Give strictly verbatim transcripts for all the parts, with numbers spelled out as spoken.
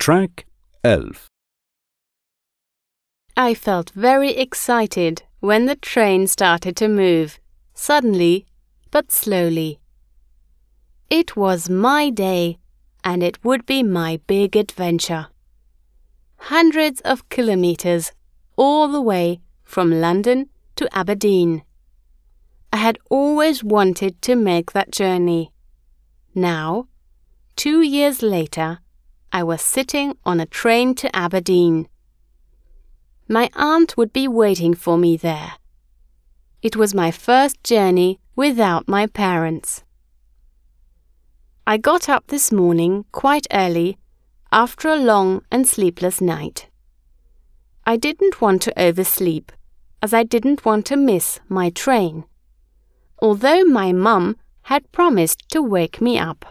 Track elf. I felt very excited when the train started to move, suddenly but slowly. It was my day, and it would be my big adventure. Hundreds of kilometers, all the way from London to Aberdeen. I had always wanted to make that journey. Now, two years later, I was sitting on a train to Aberdeen. My aunt would be waiting for me there. It was my first journey without my parents. I got up this morning quite early after a long and sleepless night. I didn't want to oversleep, as I didn't want to miss my train, although my mum had promised to wake me up.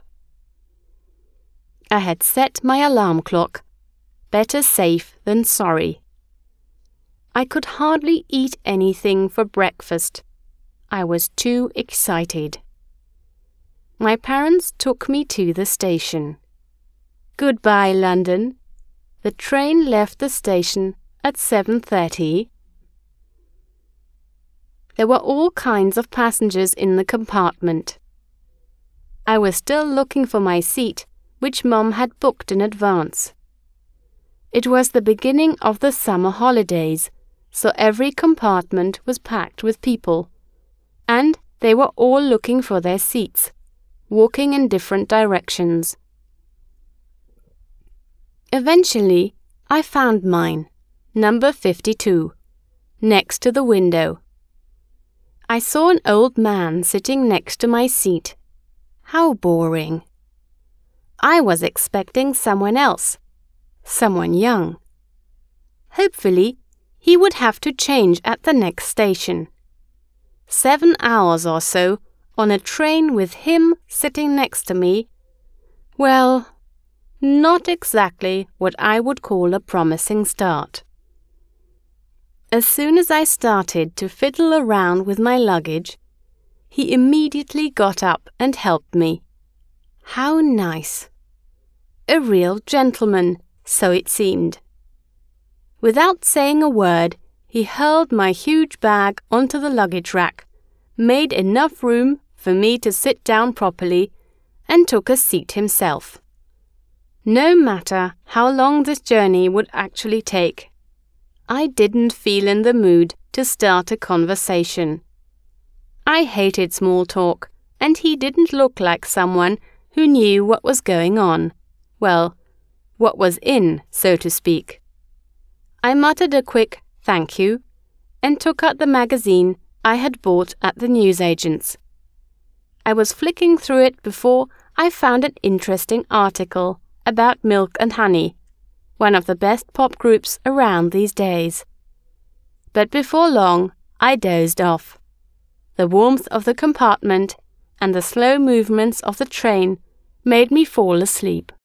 I had set my alarm clock, better safe than sorry. I could hardly eat anything for breakfast. I was too excited. My parents took me to the station. Goodbye, London. The train left the station at seven thirty. There were all kinds of passengers in the compartment. I was still looking for my seat, which Mum had booked in advance. It was the beginning of the summer holidays, so every compartment was packed with people, and they were all looking for their seats, walking in different directions. Eventually, I found mine, number fifty-two, next to the window. I saw an old man sitting next to my seat. How boring. I was expecting someone else, someone young. Hopefully, he would have to change at the next station. Seven hours or so on a train with him sitting next to me. Well, not exactly what I would call a promising start. As soon as I started to fiddle around with my luggage, he immediately got up and helped me. How nice. A real gentleman, so it seemed. Without saying a word, he hurled my huge bag onto the luggage rack, made enough room for me to sit down properly, and took a seat himself. No matter how long this journey would actually take, I didn't feel in the mood to start a conversation. I hated small talk, and he didn't look like someone who knew what was going on. Well, what was in, so to speak. I muttered a quick thank you and took out the magazine I had bought at the newsagent's. I was flicking through it before I found an interesting article about Milk and Honey, one of the best pop groups around these days. But before long, I dozed off. The warmth of the compartment and the slow movements of the train made me fall asleep.